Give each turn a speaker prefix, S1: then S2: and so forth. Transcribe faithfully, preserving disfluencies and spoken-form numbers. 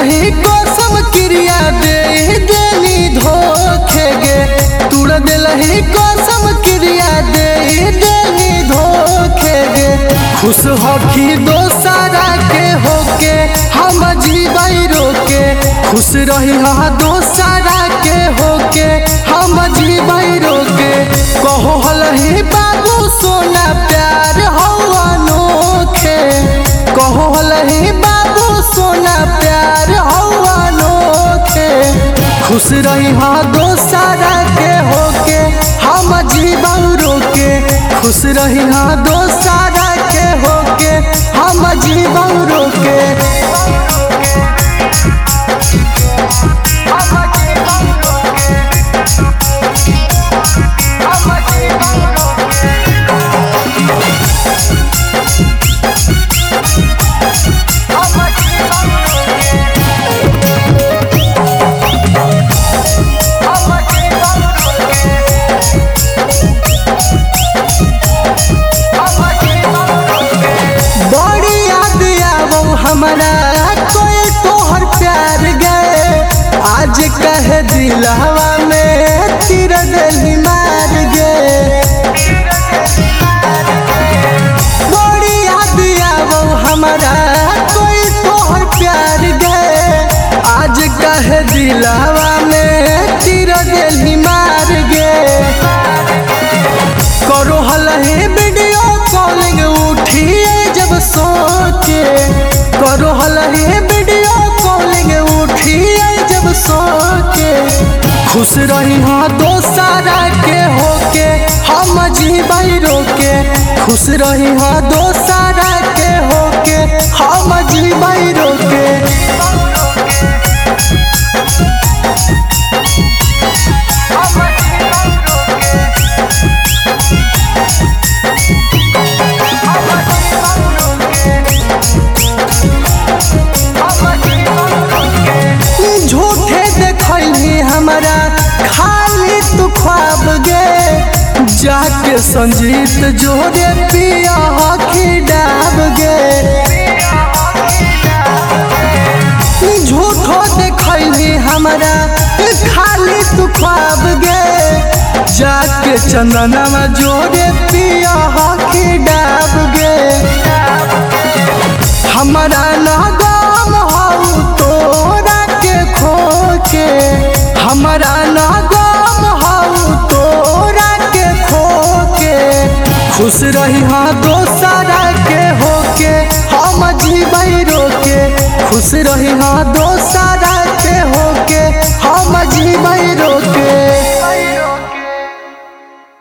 S1: दिलही कसम क्रिया दे देनी धोखे गे तुड़ दिलही कसम क्रिया दे देनी धोखे गे खुश होखी दोसरा के होके हम जीवाई रोके खुश रही हा दोसरा के होके हम जीवाई रोके कहो हलही बाबू सोना प्यार हो अनोखे कहो हलही बाबू सोना प्यार हो अनोखे खुश रही हा दोसरा के होके हम जीवाई रोके खुश रही हा दोसरा के होके हम जीवाई रोके हमारा कोई तोहर प्यार गए आज कह दिलवा में तीर दिल मार गए बड़ी याद आवो हमारा कोई तोहर प्यार गए आज कह दिलवा में तीर दिल मार गए करो हलही वीडियो कॉलिंग उठिए जब सोचे करो हलही वीडियो कॉलिंग उठिए जब सोके खुश रही हाँ दोसरा के होके हम जीवाई रोके खुश रही हाँ दोसरा के होके हम जीवाई रोके हमारा खाली तू ख्वाब गे जाके संजीत जोरे पिया हकी डाब गे झूठो देखली हमारा खाली तू ख्वाब गे जाके चंदनमा जोरे पिया हकी डाब गे हमारा ना गम हो तोरा के खोके हमारा ना गम हो तोरा के खोके खुश रही हाँ दोसरा के होके हम जीवाई रोके खुश रही हाँ दोसरा के होके हम जीवाई रोके।